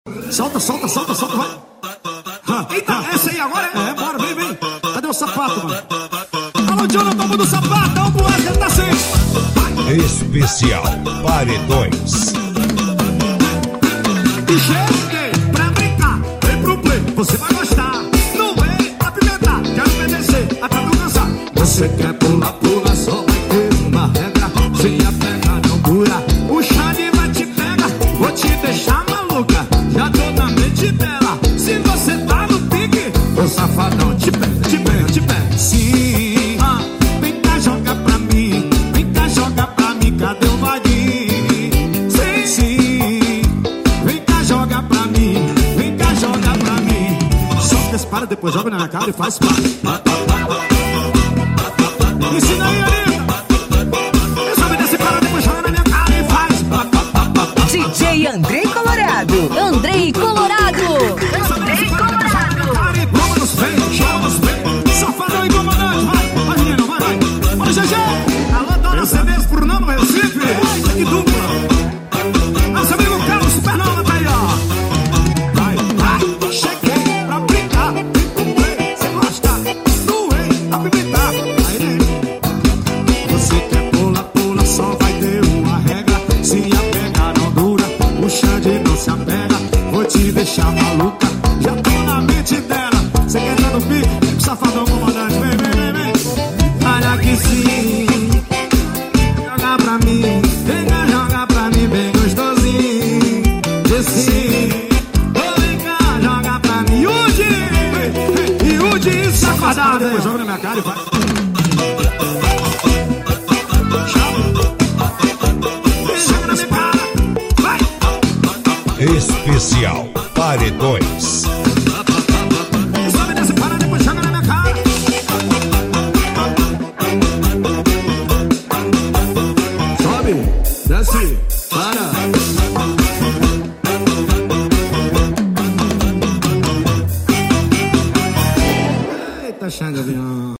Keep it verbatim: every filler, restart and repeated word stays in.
Solta, solta, solta, solta, vai. Ah, eita, essa aí agora é? É, bora, vem, vem. Cadê o sapato, mano? Alô, Jonathan, do sapato, dá um boneco, ele tá sem. Especial Paredões. E cheguei pra brincar, vem pro play, você vai gostar. Não vem apimentar, quero obedecer, até tu cansar. Você quer pular, pula, só vai ter uma regra. Se a pega não dura, o Xande vai te pegar. Vou te deixar maluca, já tô na mente dela. Se você tá no pique, o safadão te pega, te pega, te pega. Sim, ah, vem cá jogar pra mim, vem cá jogar pra mim, cadê o vaguinho? Sim, sim, vem cá jogar pra mim, vem cá jogar pra mim. Solta esse para, depois joga na minha cara e faz parte. Ensina aí, Anitta. Resolve desse para, depois joga na minha cara e faz. D J Andrei Colorado. Andrei Colorado. Andrei Colorado. Vamos nos peitos, chama nos peitos. Safadão e comandante, vai. Vai, menino, vai, vai. Bora, G G. Alô, Dona C Ds por Nano Recife. Eita, que dupla. Nosso amigo Carlos Supernova tá aí, ó. Vai, vai. Cheguei pra brincar. Você gosta do rei apimentar. Aí, né? Você quer pula, pula, só vai ter uma regra. Se a pega não dura, o Xande não se apega. Vou te deixar maluca, já tô na mente dela. Você quer entrar no pique? Vem pro safadão comandante, vem, vem, vem, vem. Olha que sim, joga pra mim, vem cá jogar pra mim, bem gostosinho. E sim, oh, vem cá jogar pra mim, Yudi, Yudi, safadão. Depois joga na minha cara e vai. Joga na minha cara, vai. Especial Paredões. Sobe, desce, para, depois joga na minha cara. Sobe, desce, para. Eita, Xande, avião.